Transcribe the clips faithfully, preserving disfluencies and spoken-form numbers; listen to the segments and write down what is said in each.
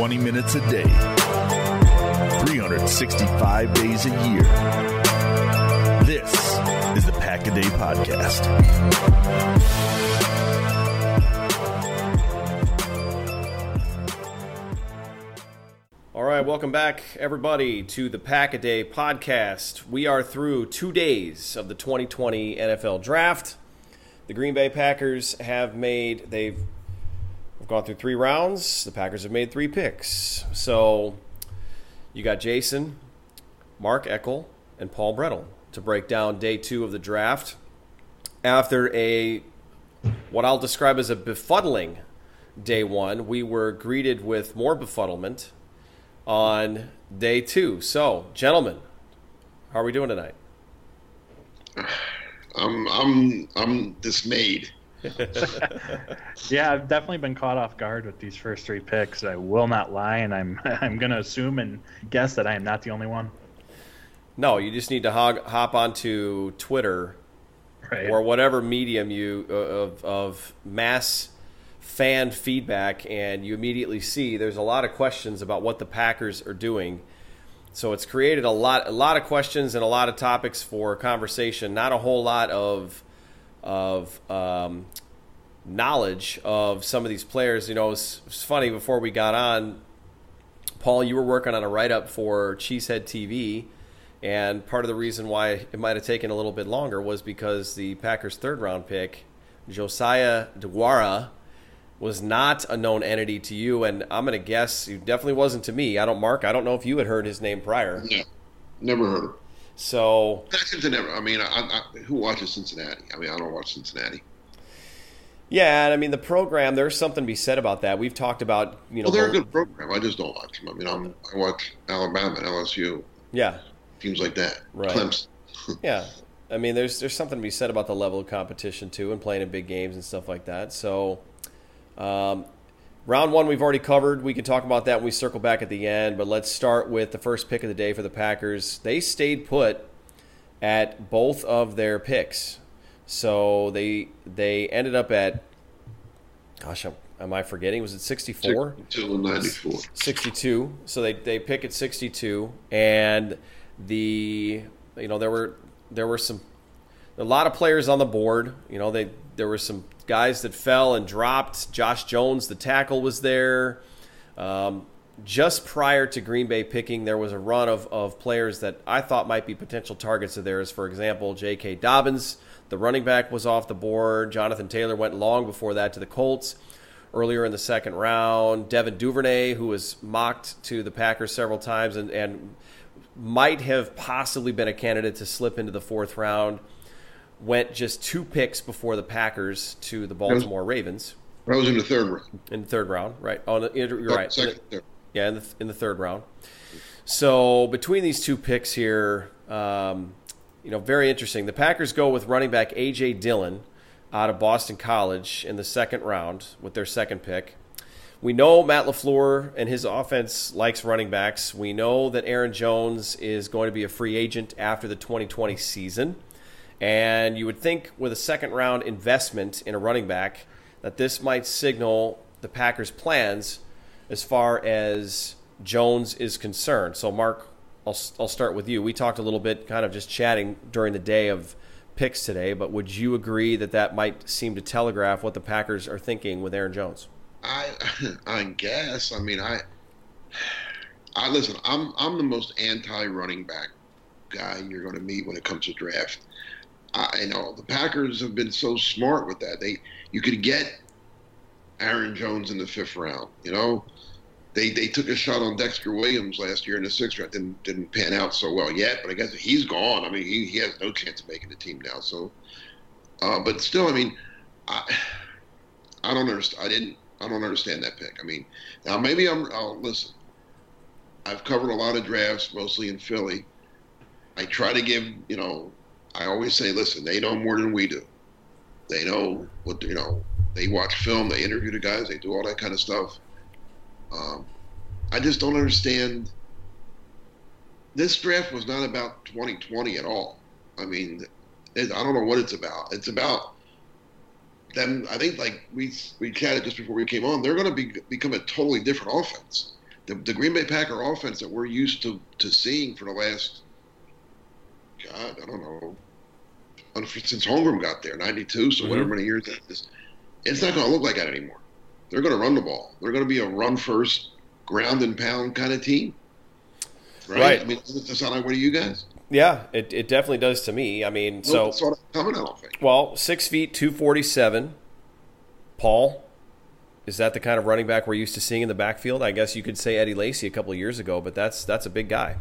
twenty minutes a day, three hundred sixty-five days a year. This is the Pack a Day Podcast. All right, welcome back, everybody, to the Pack a Day Podcast. We are through two days of the twenty twenty N F L Draft. The Green Bay Packers have made, they've gone through three rounds. The Packers have made three picks. So you got Jason, Mark Eckel, and Paul Brettel to break down day two of the draft. After a, what I'll describe as a befuddling day one, we were greeted with more befuddlement on day two. So, gentlemen, how are we doing tonight? I'm I'm I'm dismayed. Yeah, I've definitely been caught off guard with these first three picks. I will not lie, and I'm I'm going to assume and guess that I am not the only one. No, you just need to hog, hop onto Twitter Right. or whatever medium you uh, of of mass fan feedback, and you immediately see there's a lot of questions about what the Packers are doing. So it's created a lot a lot of questions and a lot of topics for conversation. Not a whole lot of of um, knowledge of some of these players. You know, it's it funny, before we got on, Paul, you were working on a write-up for Cheesehead T V, and part of the reason why it might have taken a little bit longer was because the Packers' third-round pick, Josiah DeGuara, was not a known entity to you, and I'm going to guess it definitely wasn't to me. I don't, Mark, I don't know if you had heard his name prior. Yeah, never heard of him. So, Never. I mean, I, I, who watches Cincinnati? I mean, I don't watch Cincinnati. yeah, and I mean, the program, there's something to be said about that. We've talked about, you know. Well, they're a both, good program. I just don't watch them. I mean, I'm, I watch Alabama and L S U. Yeah. Teams like that. Right. Clemson. Yeah. I mean, there's there's something to be said about the level of competition, too, and playing in big games and stuff like that. So, um, round one we've already covered. We can talk about that when we circle back at the end, but let's start with the first pick of the day for the Packers. They stayed put at both of their picks. So they they ended up at, gosh, am, am I forgetting? Was it sixty-four? sixty-two and ninety-four. sixty-two. So they, they pick at sixty-two, and the you know there were there were some a lot of players on the board. You know, they there were some guys that fell and dropped. Josh Jones, the tackle, was there. Um, just prior to Green Bay picking, there was a run of, of players that I thought might be potential targets of theirs. For example, J K. Dobbins, the running back, was off the board. Jonathan Taylor went long before that to the Colts earlier in the second round. Devin Duvernay, who was mocked to the Packers several times and, and might have possibly been a candidate to slip into the fourth round, went just two picks before the Packers to the Baltimore Ravens. I was in the third round. In the third round, right. Oh, no, you're Oh, right. Second, third. Yeah, in the, in the third round. So between these two picks here, um, you know, very interesting. The Packers go with running back A J. Dillon out of Boston College in the second round with their second pick. We know Matt LaFleur and his offense likes running backs. We know that Aaron Jones is going to be a free agent after the twenty twenty season. And you would think with a second-round investment in a running back that this might signal the Packers' plans as far as Jones is concerned. So, Mark, I'll, I'll start with you. We talked a little bit kind of just chatting during the day of picks today, but would you agree that that might seem to telegraph what the Packers are thinking with Aaron Jones? I I guess. I mean, I I listen. I'm I'm the most anti-running back guy you're going to meet when it comes to draft. I know the Packers have been so smart with that. They you could get Aaron Jones in the fifth round. You know, they they took a shot on Dexter Williams last year in the sixth round. Didn't didn't pan out so well yet. But I guess he's gone. I mean, he he has no chance of making the team now. So, uh, but still, I mean, I I don't understand. I didn't. I don't understand that pick. I mean, now maybe I'm. I'll listen. I've covered a lot of drafts, mostly in Philly. I try to give, you know, I always say, listen, they know more than we do. They know what, you know, they watch film, they interview the guys, they do all that kind of stuff. Um, I just don't understand. This draft was not about twenty twenty at all. I mean, it, I don't know what it's about. It's about them. I think, like we we chatted just before we came on, they're going to be become a totally different offense. the, the Green Bay Packer offense that we're used to, to seeing for the last, God, I don't know, since Holmgren got there, ninety-two, so mm-hmm. whatever many years that is, it's not going to look like that anymore. They're going to run the ball. They're going to be a run-first, ground-and-pound kind of team. Right? right. I mean, does it sound like one of you guys? Yeah, it, it definitely does to me. I mean, so. No, sort of coming, I don't think. Well, six feet, two forty-seven. Paul, is that the kind of running back we're used to seeing in the backfield? I guess you could say Eddie Lacy a couple of years ago, but that's that's a big guy.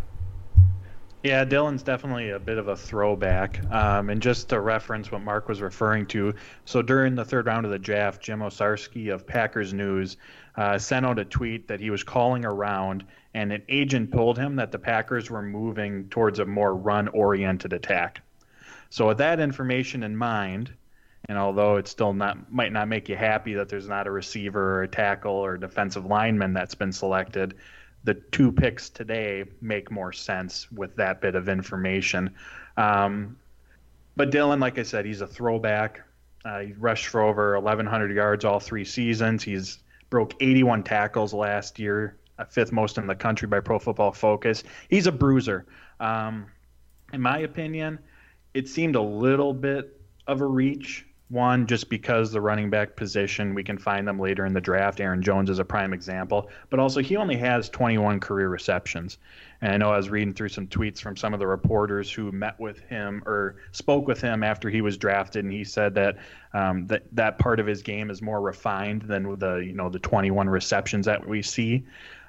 Yeah, Dillon's definitely a bit of a throwback. Um, and just to reference what Mark was referring to, so during the third round of the draft, Jim Osarski of Packers News uh, sent out a tweet that he was calling around, and an agent told him that the Packers were moving towards a more run-oriented attack. So with that information in mind, and although it still not might not make you happy that there's not a receiver or a tackle or defensive lineman that's been selected, the two picks today make more sense with that bit of information. Um, but Dillon, like I said, he's a throwback. Uh, he rushed for over eleven hundred yards all three seasons. He's broke eighty-one tackles last year, fifth most in the country by Pro Football Focus. He's a bruiser. Um, in my opinion, it seemed a little bit of a reach. One, just because the running back position, we can find them later in the draft. Aaron Jones is a prime example. But also, he only has twenty-one career receptions. And I know I was reading through some tweets from some of the reporters who met with him or spoke with him after he was drafted, and he said that um, that, that part of his game is more refined than the you know the twenty-one receptions that we see.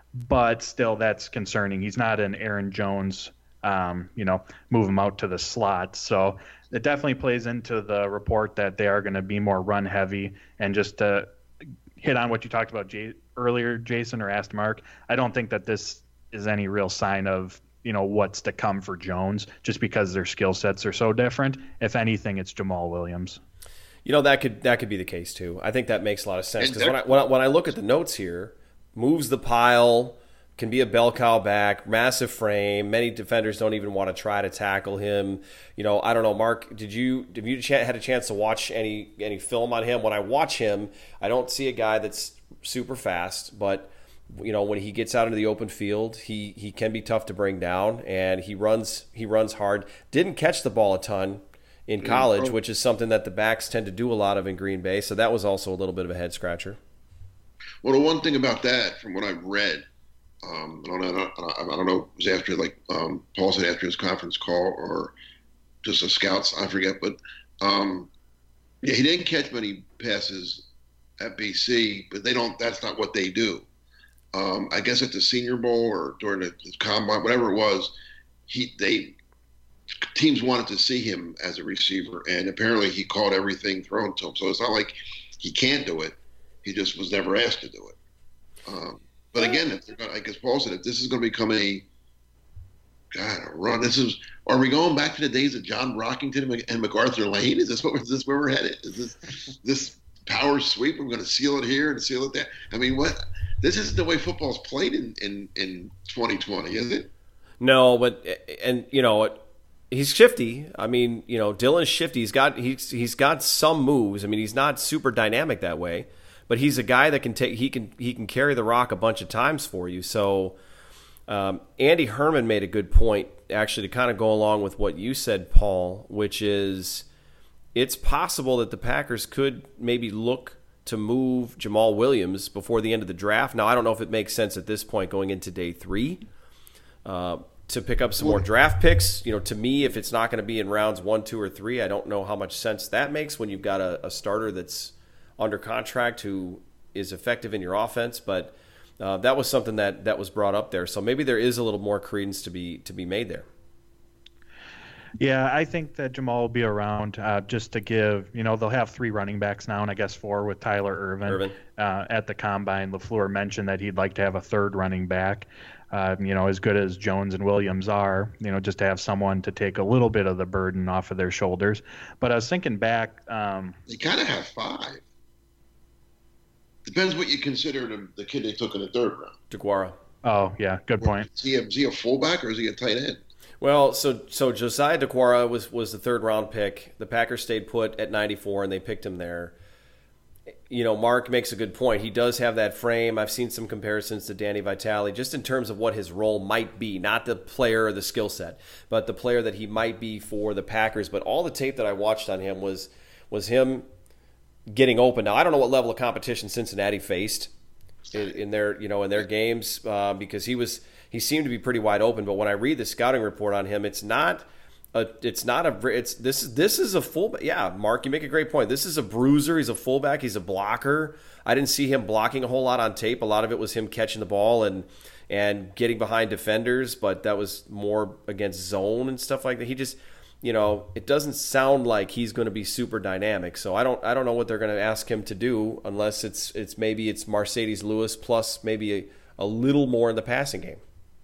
But still, that's concerning. He's not an Aaron Jones, um, you know, move him out to the slot. So it definitely plays into the report that they are going to be more run heavy. And just to hit on what you talked about Jay, earlier, Jason, or asked Mark, I don't think that this is any real sign of, you know, what's to come for Jones, just because their skill sets are so different. If anything, it's Jamal Williams. You know, that could that could be the case too. I think that makes a lot of sense, because when I, when I when I look at the notes here, moves the pile, can be a bell cow back, massive frame. Many defenders don't even want to try to tackle him. You know, I don't know, Mark, did you have you had a chance to watch any any film on him? When I watch him, I don't see a guy that's super fast, but you know, when he gets out into the open field, he he can be tough to bring down, and he runs he runs hard. Didn't catch the ball a ton in college, which is something that the backs tend to do a lot of in Green Bay. So that was also a little bit of a head scratcher. Well, the one thing about that, from what I've read, Um, I don't know. I don't know. It was after, like um, Paul said, after his conference call, or just a scouts. I forget, but um, yeah, he didn't catch many passes at B C. But they don't. That's not what they do. Um, I guess at the Senior Bowl or during the, the combine, whatever it was, he they teams wanted to see him as a receiver, and apparently he caught everything thrown to him. So it's not like he can't do it. He just was never asked to do it. Um, But again, if they're gonna, I guess Paul said, if this is going to become a God a run, this is. Are we going back to the days of John Brockington and MacArthur Lane? Is this what? Is this where we're headed? Is this this power sweep? I'm going to seal it here and seal it there. I mean, what? This isn't the way football's played in in, in twenty twenty, is it? No, but and you know he's shifty. I mean, you know, Dillon's shifty. He's got he's he's got some moves. I mean, he's not super dynamic that way. But he's a guy that can take he can he can carry the rock a bunch of times for you. So um, Andy Herman made a good point, actually, to kind of go along with what you said, Paul, which is it's possible that the Packers could maybe look to move Jamal Williams before the end of the draft. Now, I don't know if it makes sense at this point going into day three uh, to pick up some more draft picks. You know, to me, if it's not going to be in rounds one, two, or three, I don't know how much sense that makes when you've got a, a starter that's under contract who is effective in your offense, but uh, that was something that, that was brought up there. So maybe there is a little more credence to be to be made there. Yeah, I think that Jamal will be around uh, just to give, you know, they'll have three running backs now, and I guess four with Tyler Ervin, Ervin. Uh, at the Combine. LaFleur mentioned that he'd like to have a third running back, uh, you know, as good as Jones and Williams are, you know, just to have someone to take a little bit of the burden off of their shoulders. But I was thinking back. Um, you kind of have five. Depends what you consider the, the kid they took in the third round. DeGuara. Oh, yeah, good point. Is he, a, is he a fullback or is he a tight end? Well, so so Josiah DeGuara was, was the third round pick. The Packers stayed put at ninety-four, and they picked him there. you know, Mark makes a good point. He does have that frame. I've seen some comparisons to Danny Vitale just in terms of what his role might be, not the player or the skill set, but the player that he might be for the Packers. But all the tape that I watched on him was was him getting open. Now, I don't know what level of competition Cincinnati faced in, in their, you know, in their games uh, because he was he seemed to be pretty wide open. But when I read the scouting report on him, it's not a, it's not a it's this is this is a fullback. Yeah, Mark, you make a great point. This is a bruiser. He's a fullback. He's a blocker. I didn't see him blocking a whole lot on tape. A lot of it was him catching the ball and and getting behind defenders, but that was more against zone and stuff like that. He just, you know, it doesn't sound like he's going to be super dynamic. So I don't I don't know what they're going to ask him to do unless it's it's maybe it's Mercedes Lewis plus maybe a, a little more in the passing game.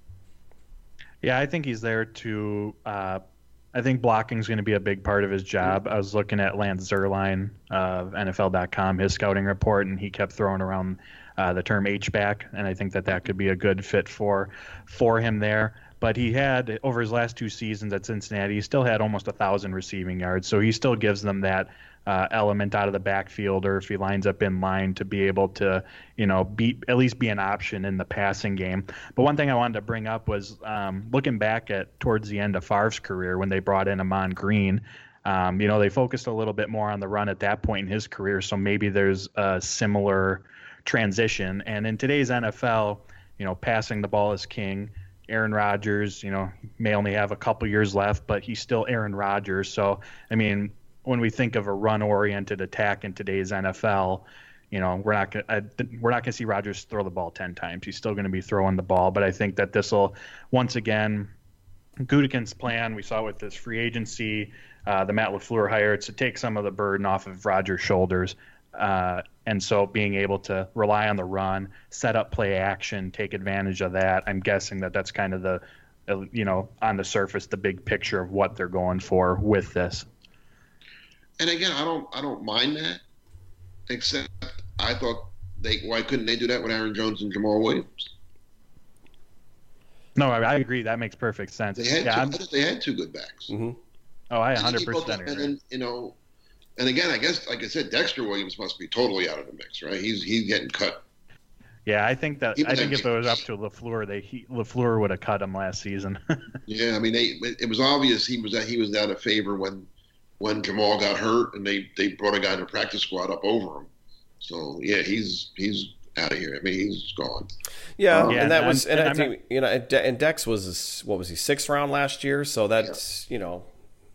Yeah, I think he's there to uh, I think blocking is going to be a big part of his job. I was looking at Lance Zierlein of N F L dot com, his scouting report, and he kept throwing around uh, the term H-back, and I think that that could be a good fit for for him there. But he had, over his last two seasons at Cincinnati, he still had almost one thousand receiving yards, so he still gives them that uh, element out of the backfield, or if he lines up in line, to be able to, you know, be at least be an option in the passing game. But one thing I wanted to bring up was um, looking back at towards the end of Favre's career when they brought in Amon Green. Um, you know, they focused a little bit more on the run at that point in his career, so maybe there's a similar transition. And in today's N F L, you know, passing the ball is king. Aaron Rodgers, you know, may only have a couple years left, but he's still Aaron Rodgers. So, I mean, when we think of a run-oriented attack in today's N F L, you know, we're not gonna, we're not going to see Rodgers throw the ball ten times. He's still going to be throwing the ball. But I think that this will, once again, Gutekunst's plan, we saw with this free agency, uh, the Matt LaFleur hire, it's to take some of the burden off of Rodgers' shoulders. Uh, and so being able to rely on the run, set up play action, take advantage of that, I'm guessing that that's kind of the, uh, you know, on the surface, the big picture of what they're going for with this. And again, I don't, I don't mind that, except I thought they, why couldn't they do that with Aaron Jones and Jamal Williams? No, I, I agree. That makes perfect sense. They had, yeah, two, they had two good backs. Mm-hmm. Oh, I one hundred percent agree. agree. And then, you know, and again, I guess, like I said, Dexter Williams must be totally out of the mix, right? He's he's getting cut. Yeah, I think that Even I think that if it was up to LaFleur, they he, LaFleur would have cut him last season. Yeah, I mean, they, it was obvious he was he was out of favor when when Jamal got hurt, and they, they brought a guy in the practice squad up over him. So yeah, he's he's out of here. I mean, he's gone. Yeah, um, yeah and that was and, and I think not, you know, and, De- and Dex was what was he sixth round last year? So that's yeah. you know.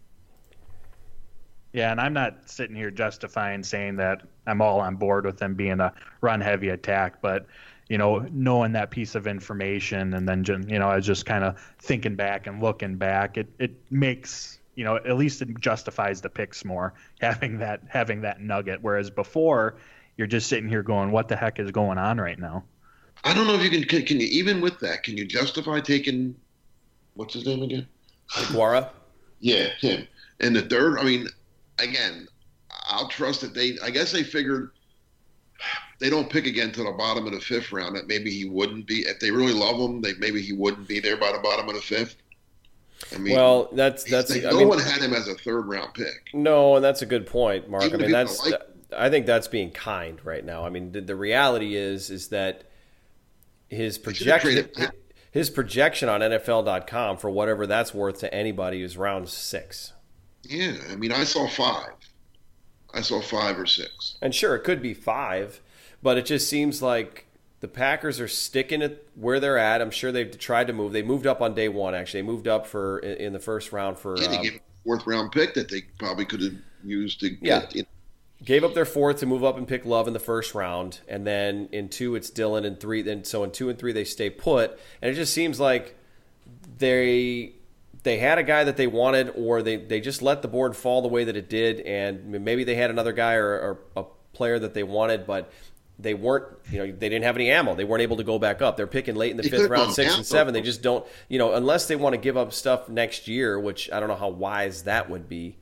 Yeah, and I'm not sitting here justifying saying that I'm all on board with them being a run-heavy attack, but, you know, knowing that piece of information and then, just, you know, I was just kind of thinking back and looking back, it, it makes, you know, at least it justifies the picks more, having that having that nugget, whereas before you're just sitting here going, what the heck is going on right now? I don't know if you can, can, can you, even with that, can you justify taking, what's his name again? Iguara? Yeah, him. And the third, I mean, again, I'll trust that they, I guess they figured they don't pick again to the bottom of the fifth round, that maybe he wouldn't be, if they really love him, they maybe he wouldn't be there by the bottom of the fifth. I mean, well, that's, that's, they, I no mean, one had him as a third round pick. No, and that's a good point, Mark. Even I mean, that's, like, I think that's being kind right now. I mean, the, the reality is, is that his projection, his projection on N F L dot com for whatever that's worth to anybody is round six. Yeah, I mean, I saw five. I saw five or six. And sure, it could be five, but it just seems like the Packers are sticking at where they're at. I'm sure they've tried to move. They moved up on day one, actually. They moved up for in the first round for. Yeah, they um, gave a fourth round pick that they probably could have used to yeah. get. You know. Gave up their fourth to move up and pick Love in the first round, and then in two it's Dillon, and three. Then so in two and three they stay put, and it just seems like they. They had a guy that they wanted, or they, they just let the board fall the way that it did, and maybe they had another guy or, or a player that they wanted, but they weren't, you know, they didn't have any ammo. They weren't able to go back up. They're picking late in the they fifth round, six ammo. and seven. They just don't, you know, unless they want to give up stuff next year, which I don't know how wise that would be.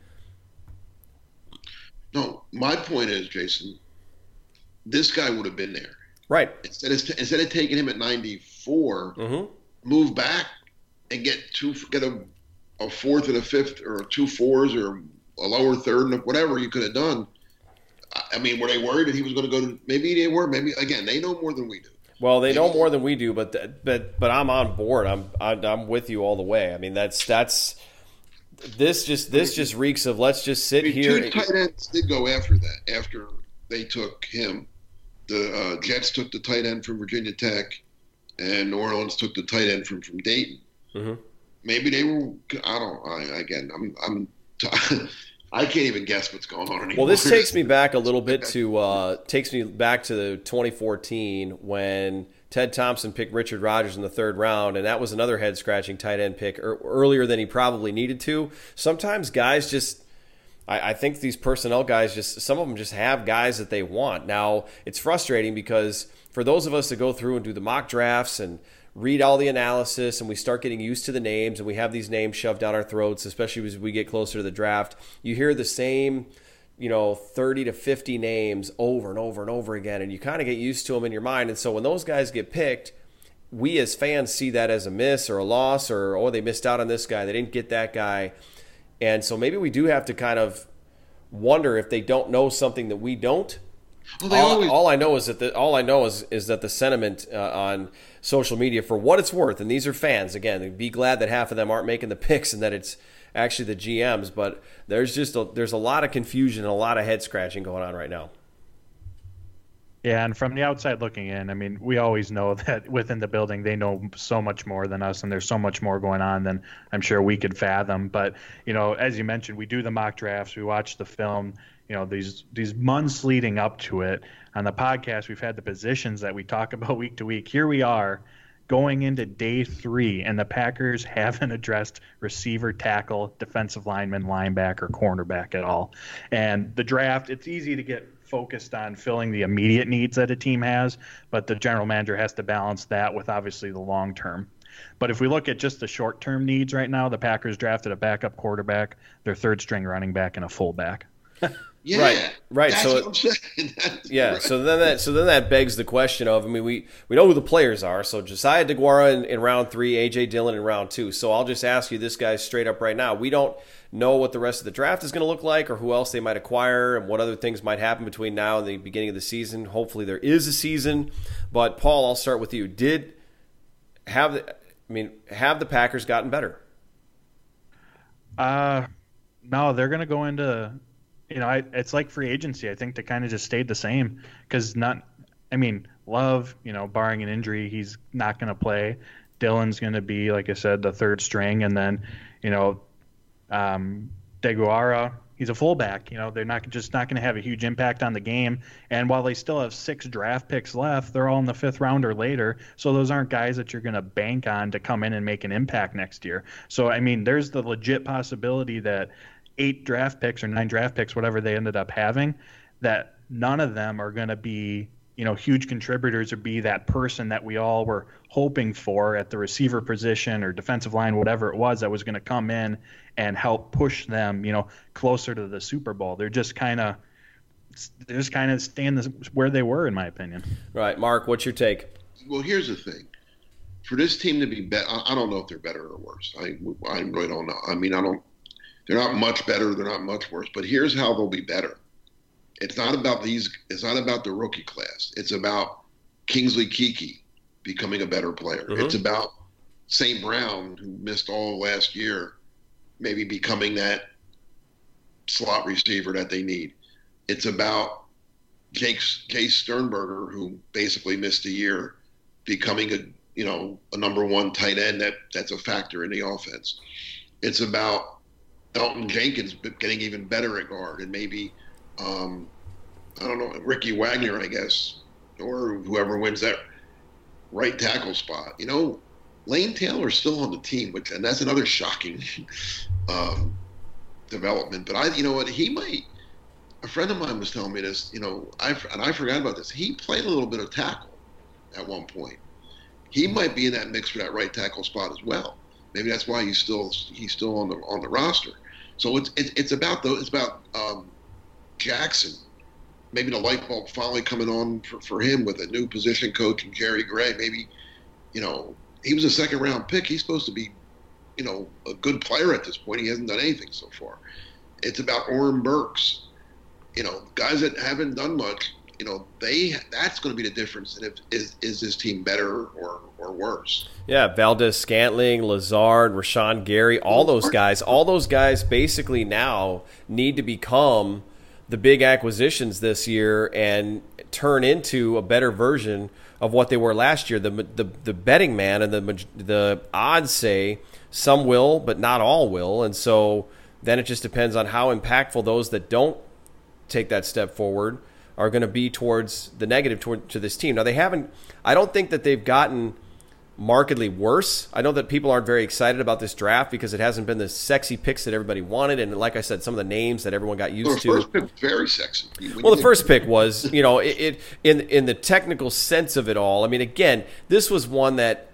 No, my point is, Jason, this guy would have been there. Right. Instead of, instead of taking him at ninety-four, mm-hmm. move back and get two, get a, a fourth and a fifth, or two fours, or a lower third, and whatever you could have done. I mean, were they worried that he was going to go to? Maybe they were. Maybe again, they know more than we do. Well, they maybe know more than we do, but but but I'm on board. I'm I'm with you all the way. I mean, that's that's this just this just reeks of let's just sit I mean, here. Two tight ends did go after that. After they took him, the uh, Jets took the tight end from Virginia Tech, and New Orleans took the tight end from from Dayton. Mm-hmm. Maybe they were. I don't. I, again, I'm. I'm. T- I can't even guess what's going on anymore. Well, this takes me back a little bit to uh, takes me back to twenty fourteen when Ted Thompson picked Richard Rodgers in the third round, and that was another head scratching tight end pick er- earlier than he probably needed to. Sometimes guys just. I, I think these personnel guys just some of them just have guys that they want. Now it's frustrating because for those of us that go through and do the mock drafts and read all the analysis and we start getting used to the names and we have these names shoved down our throats, especially as we get closer to the draft, you hear the same, you know, thirty to fifty names over and over and over again, and you kind of get used to them in your mind. And so when those guys get picked, we as fans see that as a miss or a loss or, oh, they missed out on this guy. They didn't get that guy. And so maybe we do have to kind of wonder if they don't know something that we don't. Well, all, always... all I know is that the, all I know is is that the sentiment uh, on social media, for what it's worth, and these are fans again, be glad that half of them aren't making the picks and that it's actually the G Ms. But there's just a, there's a lot of confusion and a lot of head scratching going on right now. Yeah, and from the outside looking in, I mean, we always know that within the building they know so much more than us, and there's so much more going on than I'm sure we could fathom. But you know, as you mentioned, we do the mock drafts, we watch the film. You know, these these months leading up to it. On the podcast, we've had the positions that we talk about week to week. Here we are going into day three, and the Packers haven't addressed receiver, tackle, defensive lineman, linebacker, cornerback at all. And the draft, it's easy to get focused on filling the immediate needs that a team has, but the general manager has to balance that with obviously the long term. But if we look at just the short-term needs right now, the Packers drafted a backup quarterback, their third-string running back, and a fullback. Yeah, right, right. That's so, what I'm saying. That's yeah. right. So then that, so then that begs the question of, I mean, we, we know who the players are. So Josiah DeGuara in, in round three, A J Dillon in round two. So I'll just ask you this, guys, straight up right now. We don't know what the rest of the draft is going to look like, or who else they might acquire, and what other things might happen between now and the beginning of the season. Hopefully, there is a season. But Paul, I'll start with you. Did have the, I mean, have the Packers gotten better? Uh, no, they're going to go into. You know, I, it's like free agency. I think they kind of just stayed the same because not, I mean, Love, you know, barring an injury, he's not going to play. Dillon's going to be, like I said, the third string. And then, you know, um, DeGuara, he's a fullback. You know, they're not just not going to have a huge impact on the game. And while they still have six draft picks left, they're all in the fifth round or later. So those aren't guys that you're going to bank on to come in and make an impact next year. So, I mean, there's the legit possibility that eight draft picks or nine draft picks, whatever they ended up having, that none of them are going to be, you know, huge contributors or be that person that we all were hoping for at the receiver position or defensive line, whatever it was, that was going to come in and help push them, you know, closer to the Super Bowl. They're just kind of, they're just kind of staying where they were, in my opinion. Right. Mark, what's your take? Well, here's the thing. For this team to be better, I don't know if they're better or worse. I, I really don't know. I mean, I don't, They're not much better. They're not much worse. But here's how they'll be better. It's not about these. It's not about the rookie class. It's about Kingsley Keke becoming a better player. Mm-hmm. It's about Saint Brown, who missed all last year, maybe becoming that slot receiver that they need. It's about Jake Jace Sternberger, who basically missed a year, becoming a you know a number one tight end that that's a factor in the offense. It's about Elgton Jenkins getting even better at guard, and maybe, um, I don't know, Ricky Wagner, I guess, or whoever wins that right tackle spot. You know, Lane Taylor's still on the team, which, and that's another shocking um, development. But I, you know what, he might. A friend of mine was telling me this. You know, I and I forgot about this. He played a little bit of tackle at one point. He might be in that mix for that right tackle spot as well. Maybe that's why he's still he's still on the on the roster. So it's it's, it's about the it's about um, Jackson. Maybe the light bulb finally coming on for, for him with a new position coach and Jerry Gray. Maybe, you know, he was a second round pick. He's supposed to be, you know, a good player at this point. He hasn't done anything so far. It's about Oren Burks. you know, guys that haven't done much, you know, they that's going to be the difference. And if is is this team better or or worse? Yeah, Valdez Scantling, Lazard, Rashawn Gary, all those guys, all those guys basically now need to become the big acquisitions this year and turn into a better version of what they were last year. The the, the betting man and the the odds say some will, but not all will, and so then it just depends on how impactful those that don't take that step forward are going to be towards the negative toward to this team. Now they haven't. I don't think that they've gotten markedly worse. I know that people aren't very excited about this draft because it hasn't been the sexy picks that everybody wanted, and like I said, some of the names that everyone got used well, the to. First pick was very sexy. When well, the first pick was, you know, it, it in in the technical sense of it all. I mean, again, this was one that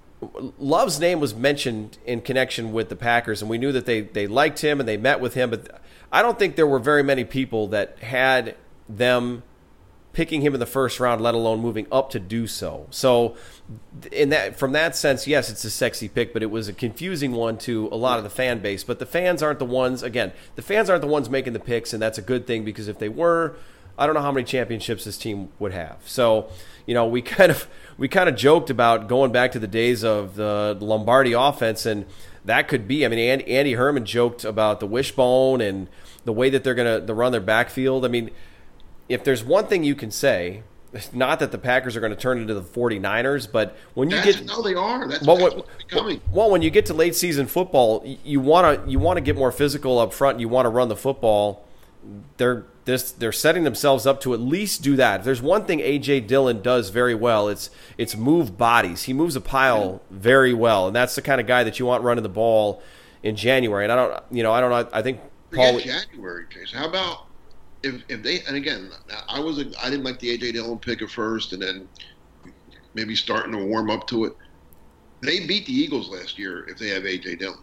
Love's name was mentioned in connection with the Packers, and we knew that they they liked him and they met with him, but I don't think there were very many people that had them picking him in the first round, let alone moving up to do so. So in that, from that sense, yes, it's a sexy pick, but it was a confusing one to a lot of the fan base. But the fans aren't the ones, again, the fans aren't the ones making the picks, and that's a good thing because if they were, I don't know how many championships this team would have. So, you know, we kind of we kind of joked about going back to the days of the Lombardi offense, and that could be, I mean, Andy, Andy Herman joked about the wishbone and the way that they're going to run their backfield. I mean, if there's one thing you can say, it's not that the Packers are going to turn into the 49ers, but when you that's, get no, they are. That's, well, that's what, what's becoming. Well, when you get to late season football, you want to you want to get more physical up front. And you want to run the football. They're this they're setting themselves up to at least do that. If there's one thing A J Dillon does very well, it's it's move bodies. He moves a pile very well, and that's the kind of guy that you want running the ball in January. And I don't, you know, I don't know. I think Paul. Forget January, Chase. How about if if they and again, I was a, I didn't like the A J Dillon pick at first, and then maybe starting to warm up to it. They beat the Eagles last year if they have A J Dillon.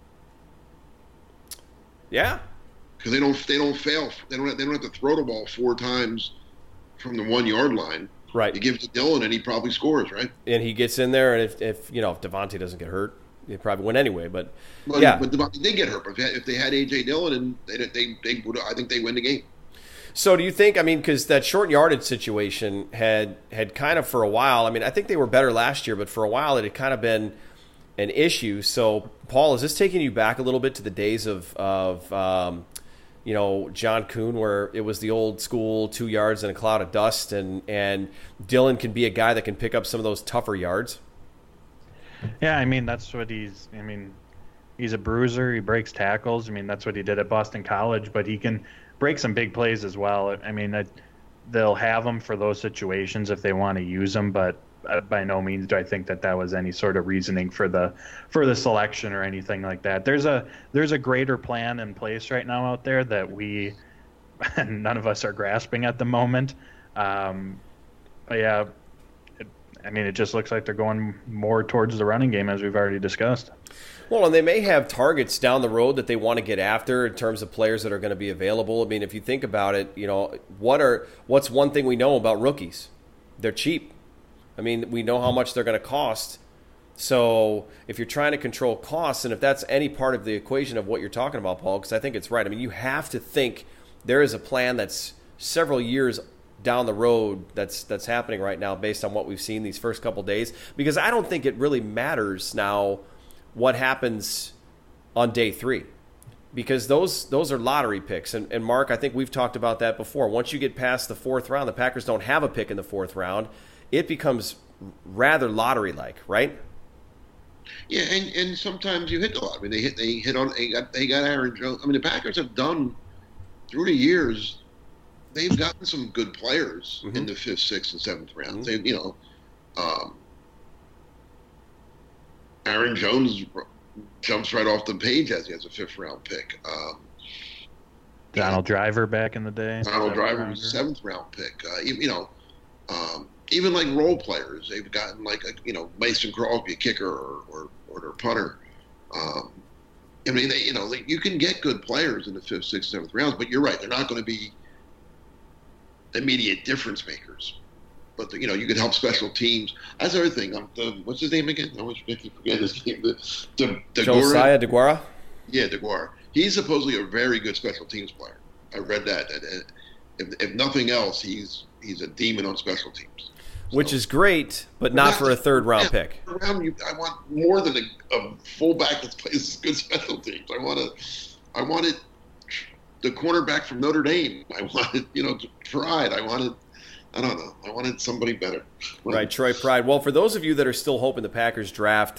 Yeah. Because they don't they don't fail. They don't they don't have to throw the ball four times from the one yard line. Right. You give it to Dillon and he probably scores, right? And he gets in there, and if, if you know if Devontae doesn't get hurt, he probably win anyway. But but, yeah, but Devontae did get hurt. But if they had A J Dillon, and they they they would, I think they win the game. So do you think? I mean, because that short yardage situation had had kind of for a while. I mean, I think they were better last year, but for a while it had kind of been an issue. So Paul, is this taking you back a little bit to the days of of um, you know, John Kuhn, where it was the old school two yards and a cloud of dust, and, and Dillon can be a guy that can pick up some of those tougher yards? Yeah, I mean, that's what he's, I mean, he's a bruiser. He breaks tackles. I mean, that's what he did at Boston College, but he can break some big plays as well. I mean, I, they'll have him for those situations if they want to use him, but by no means do I think that that was any sort of reasoning for the for the selection or anything like that. There's a there's a greater plan in place right now out there that we none of us are grasping at the moment. Um, but yeah, it, I mean, it just looks like they're going more towards the running game, as we've already discussed. Well, and they may have targets down the road that they want to get after in terms of players that are going to be available. I mean, if you think about it, you know, what are what's one thing we know about rookies? They're cheap. I mean, we know how much they're going to cost. So if you're trying to control costs, and if that's any part of the equation of what you're talking about, Paul, because I think it's right. I mean, you have to think there is a plan that's several years down the road that's that's happening right now based on what we've seen these first couple days. Because I don't think it really matters now what happens on day three. Because those those are lottery picks. And, and Mark, I think we've talked about that before. Once you get past the fourth round, the Packers don't have a pick in the fourth round. It becomes rather lottery-like, right? Yeah, and, and sometimes you hit the lottery. I mean, they hit they hit on they got they got Aaron Jones. I mean, the Packers have done through the years. They've gotten some good players mm-hmm. in the fifth, sixth, and seventh rounds. Mm-hmm. They, you know, um, Aaron Jones jumps right off the page as he has a fifth round pick. Um, Donald Driver back in the day. Donald Driver was a seventh round pick. Uh, you, you know. Um, even like role players, they've gotten like a, you know, Mason Crosby, a kicker or or, or their punter. Um, I mean, they, you know, they, you can get good players in the fifth, sixth, seventh rounds, but you're right, they're not going to be immediate difference makers. But the, you know, you can help special teams. That's the other thing. Um, the, what's his name again? I always keep forgetting his name. The, the, the Josiah DeGuara. Yeah, DeGuara. He's supposedly a very good special teams player. I read that. And, if, if nothing else, he's he's a demon on special teams. Which So- is great, but not for a third round Yeah, pick. third round, you, I want more than a, a fullback that plays good special teams. I want to, I wanted the cornerback from Notre Dame. I wanted, you know, Pride. I wanted, I don't know. I wanted somebody better. Right, Troy Pride. Well, for those of you that are still hoping the Packers draft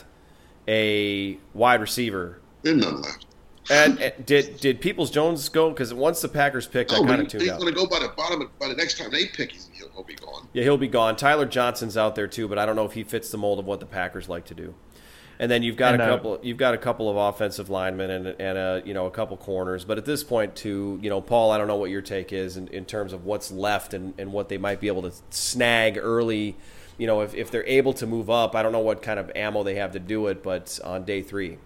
a wide receiver, There's none left. and, and did did Peoples Jones go? Because once the Packers picked, I Oh, kind he, of tuned he's out. going to go by the bottom. By the next time they pick, he's, he'll, he'll be gone. Yeah, he'll be gone. Tyler Johnson's out there too, but I don't know if he fits the mold of what the Packers like to do. And then you've got And, a uh, couple. You've got a couple of offensive linemen and and a you know a couple corners. But at this point, too, you know, Paul, I don't know what your take is in, in terms of what's left and, and what they might be able to snag early. You know, if if they're able to move up, I don't know what kind of ammo they have to do it. But on day three,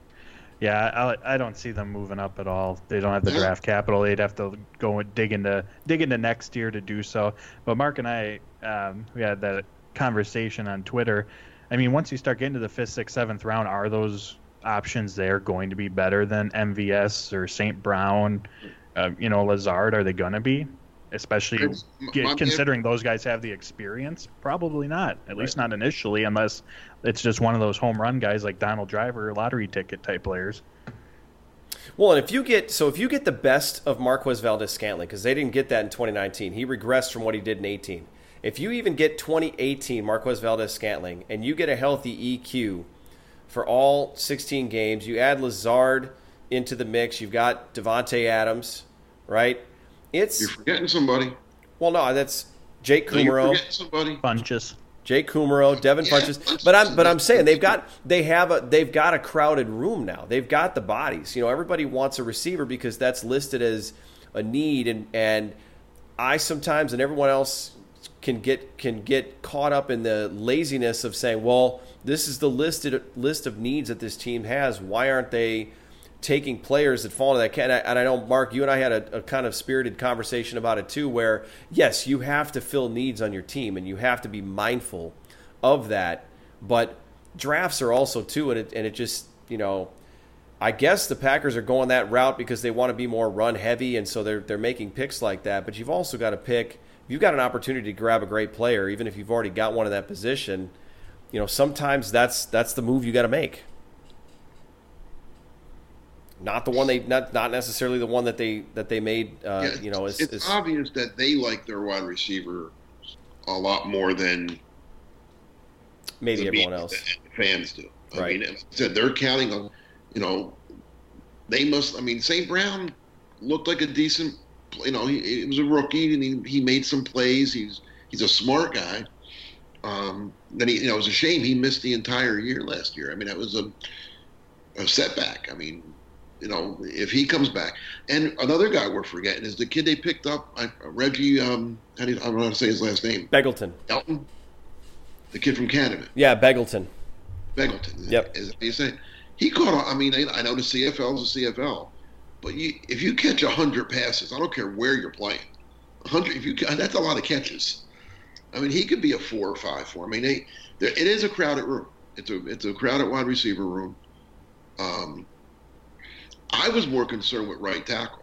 Yeah, I, I don't see them moving up at all. They don't have the Yeah. draft capital. They'd have to go and dig into dig into next year to do so. But Mark and I, um, we had that conversation on Twitter. I mean, once you start getting to the fifth, sixth, seventh round, are those options there going to be better than M V S or Saint Brown? Uh, you know, Lazard, are they going to be? Especially It's- get, my- considering those guys have the experience? Probably not, at least not initially, unless it's just one of those home run guys like Donald Driver, lottery ticket type players. well, and if you get so if you get the best of Marquez Valdez-Scantling, because they didn't get that in twenty nineteen, he regressed from what he did in eighteen. If you even get twenty eighteen Marquez Valdez-Scantling and you get a healthy E Q for all sixteen games, you add Lazard into the mix, you've got Devontae Adams, right? It's You're forgetting somebody. well, no, that's Jake No, you're Kumaro. forgetting somebody. Bunches. Jake Kumaro, Devin Yeah, Funches, Funches but I'm is- but I'm saying they've got they have a they've got a crowded room now. They've got the bodies. You know, everybody wants a receiver because that's listed as a need, and and I sometimes and everyone else can get can get caught up in the laziness of saying, well, this is the listed list of needs that this team has. Why aren't they taking players that fall into that category? And I know, Mark, you and I had a, a kind of spirited conversation about it too, where, yes, you have to fill needs on your team, and you have to be mindful of that. But drafts are also, too, and it, and it just, you know, I guess the Packers are going that route because they want to be more run-heavy, and so they're, they're making picks like that. But you've also got to pick – you've got an opportunity to grab a great player, even if you've already got one in that position. You know, sometimes that's that's the move you got to make. Not the one they not not necessarily the one that they that they made. Uh, Yeah, you know, is, it's is obvious that they like their wide receiver a lot more than maybe the everyone media else. and fans do. I Right. mean, as I said, they're counting on, you know, they must. I mean, Saint Brown looked like a decent. You know, he, he was a rookie and he, he made some plays. He's he's a smart guy. Um, then he, you know, it was a shame he missed the entire year last year. I mean, that was a a setback. I mean, you know, if he comes back, and another guy we're forgetting is the kid they picked up, I, Reggie. Um, how do you, I don't know how to say his last name. Beggleton. Elton, the kid from Canada. Yeah, Beggleton. Beggleton. Yep. Is, you say he caught on. I mean, I, I know the C F L is a C F L, but you, if you catch a hundred passes, I don't care where you're playing, a hundred. If you that's a lot of catches. I mean, he could be a four or five for. I mean, they, there, it is a crowded room. It's a it's a crowded wide receiver room. Um, I was more concerned with right tackle.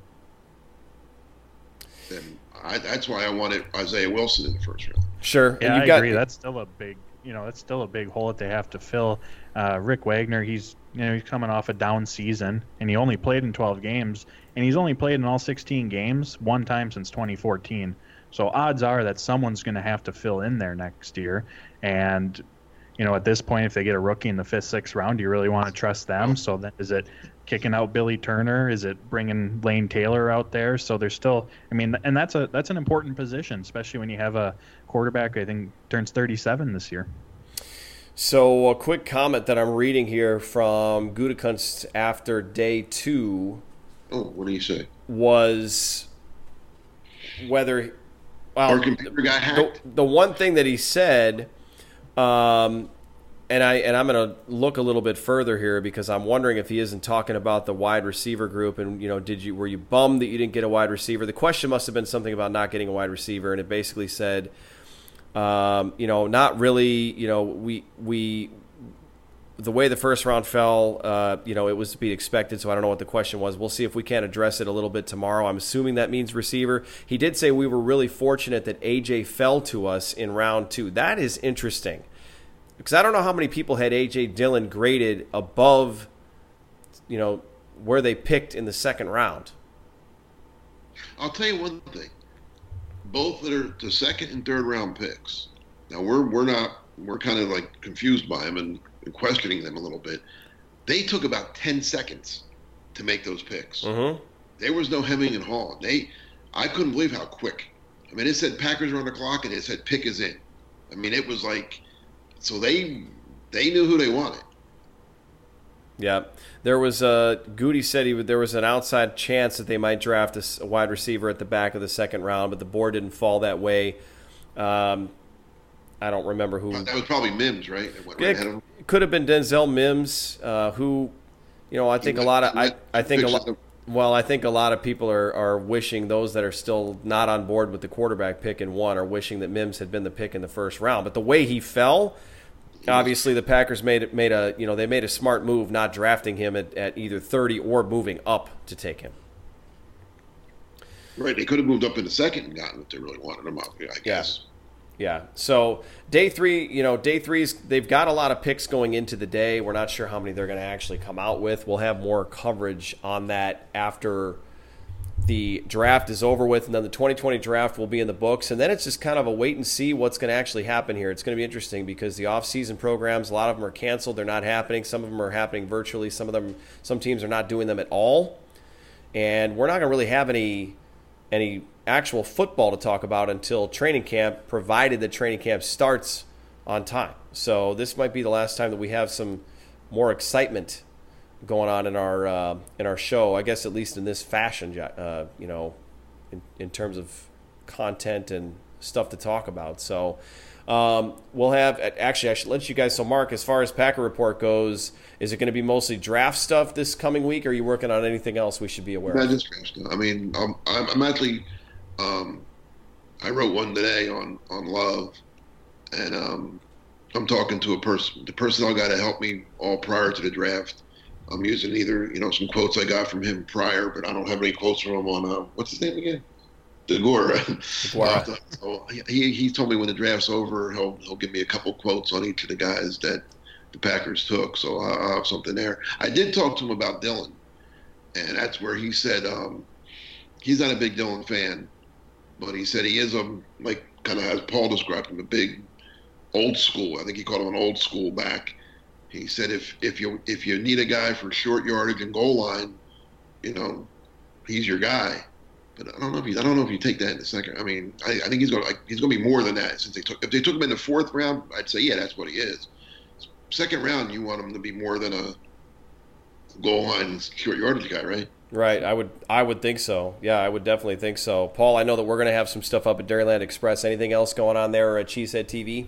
And I, that's why I wanted Isaiah Wilson in the first round. Sure. Yeah, and I you've got, agree. That's still a big, you know, that's still a big hole that they have to fill. Uh, Rick Wagner, he's, you know, he's coming off a down season, and he only played in twelve games, and he's only played in all sixteen games one time since twenty fourteen. So odds are that someone's going to have to fill in there next year. And, you know, at this point, if they get a rookie in the fifth, sixth round, do you really want to trust them? So then is it kicking out Billy Turner? Is it bringing Lane Taylor out there? So there's still, I mean, and that's a that's an important position, especially when you have a quarterback who I think turns thirty-seven this year. So a quick comment that I'm reading here from Gutekunst after day two Oh, what do you say? was whether well, Our computer got the, hacked. the one thing that he said, um, and I and I'm going to look a little bit further here because I'm wondering if he isn't talking about the wide receiver group. And you know, did you were you bummed that you didn't get a wide receiver? The question must have been something about not getting a wide receiver, and it basically said, um, you know, not really. You know, we we the way the first round fell, uh, you know, it was to be expected, so I don't know what the question was. We'll see if we can address it a little bit tomorrow. I'm assuming that means receiver. He did say we were really fortunate that A J fell to us in round two. That is interesting, because I don't know how many people had A J Dillon graded above, you know, where they picked in the second round. I'll tell you one thing. Both that are the second and third round picks. Now, we're we're not, we're kind of like confused by them and, and questioning them a little bit. They took about ten seconds to make those picks. Mm-hmm. There was no hemming and hawing. They, I couldn't believe how quick. I mean, it said Packers are on the clock, and it said pick is in. I mean, it was like, so they they knew who they wanted. Yeah, there was a Goody said he would, there was an outside chance that they might draft a, a wide receiver at the back of the second round, but the board didn't fall that way. Um, I don't remember who. That was probably Mims, right? That went right ahead of him. It could have been Denzel Mims, uh, who, you know, I think a lot of I, I think a lot. Well, I think a lot of people are, are wishing, those that are still not on board with the quarterback pick in one are wishing that Mims had been the pick in the first round. But the way he fell, obviously the Packers made made a you know they made a smart move not drafting him at, at either thirty or moving up to take him. Right, they could have moved up in the second and gotten if they really wanted him up. I guess. Yeah. Yeah. So day three, you know, day three's they've got a lot of picks going into the day. We're not sure how many they're going to actually come out with. We'll have more coverage on that after the draft is over with, and then the twenty twenty draft will be in the books. And then it's just kind of a wait and see what's going to actually happen here. It's going to be interesting because the off-season programs, a lot of them are canceled. They're not happening. Some of them are happening virtually. Some of them, some teams are not doing them at all. And we're not going to really have any any actual football to talk about until training camp, provided that training camp starts on time. So this might be the last time that we have some more excitement going on in our uh, in our show, I guess, at least in this fashion, uh, you know, in, in terms of content and stuff to talk about. So um, we'll have, actually, I should let you guys, so Mark, as far as Packer Report goes, is it going to be mostly draft stuff this coming week, or are you working on anything else we should be aware Not of? just draft stuff. I mean, I'm, I'm, I'm actually, um, I wrote one today on, on love, and um, I'm talking to a person, the personnel guy that helped me all prior to the draft. I'm using either, you know, some quotes I got from him prior, but I don't have any quotes from him on, uh, what's his name again? DeGora. DeGora. So he, he told me when the draft's over, he'll, he'll give me a couple quotes on each of the guys that the Packers took. So I'll have something there. I did talk to him about Dillon, and that's where he said um, he's not a big Dillon fan, but he said he is a, like, kind of as Paul described him, a big old school. I think he called him an old school back. He said if if you if you need a guy for short yardage and goal line, you know, he's your guy. But I don't know if you I don't know if you take that in the second. I mean, I, I think he's going like, he's going to be more than that. Since they took if they took him in the fourth round, I'd say yeah, that's what he is. Second round, you want him to be more than a goal line short yardage guy, right? Right. I would I would think so. Yeah, I would definitely think so. Paul, I know that we're going to have some stuff up at Dairyland Express. Anything else going on there at Cheesehead T V?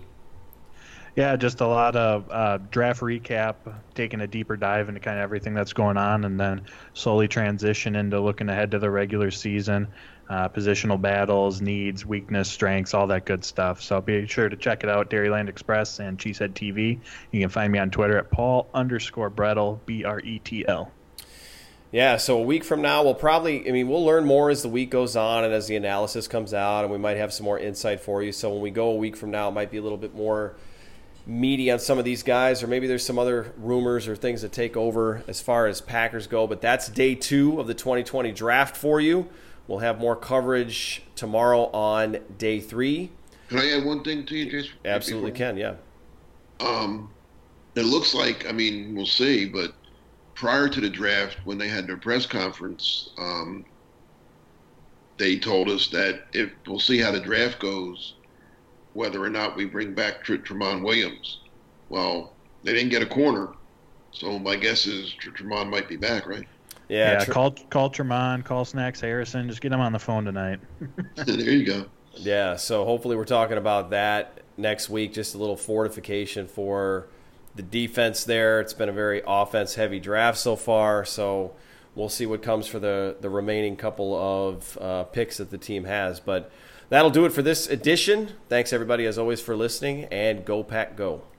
Yeah, just a lot of uh, draft recap, taking a deeper dive into kind of everything that's going on, and then slowly transition into looking ahead to the regular season, uh, positional battles, needs, weakness, strengths, all that good stuff. So be sure to check it out, Dairyland Express and Cheesehead T V. You can find me on Twitter at Paul underscore Brettel, B R E T L. Yeah, so a week from now, we'll probably, I mean, we'll learn more as the week goes on and as the analysis comes out, and we might have some more insight for you. So when we go a week from now, it might be a little bit more meaty on some of these guys, or maybe there's some other rumors or things that take over as far as Packers go. But that's day two of the twenty twenty draft for you. We'll have more coverage tomorrow on day three. Can I add one thing to you, Jason? Absolutely can, yeah. Um, it looks like, I mean, we'll see, but prior to the draft, when they had their press conference, um, they told us that if we'll see how the draft goes, whether or not we bring back Tr- Tramon Williams. Well, they didn't get a corner, so my guess is Tr- Tramon might be back, right? Yeah, yeah tr- call call Tramon, call Snacks Harrison, just get him on the phone tonight. There you go. Yeah, so hopefully we're talking about that next week, just a little fortification for the defense there. It's been a very offense-heavy draft so far, so we'll see what comes for the, the remaining couple of uh, picks that the team has. But that'll do it for this edition. Thanks, everybody, as always, for listening, and go Pack Go.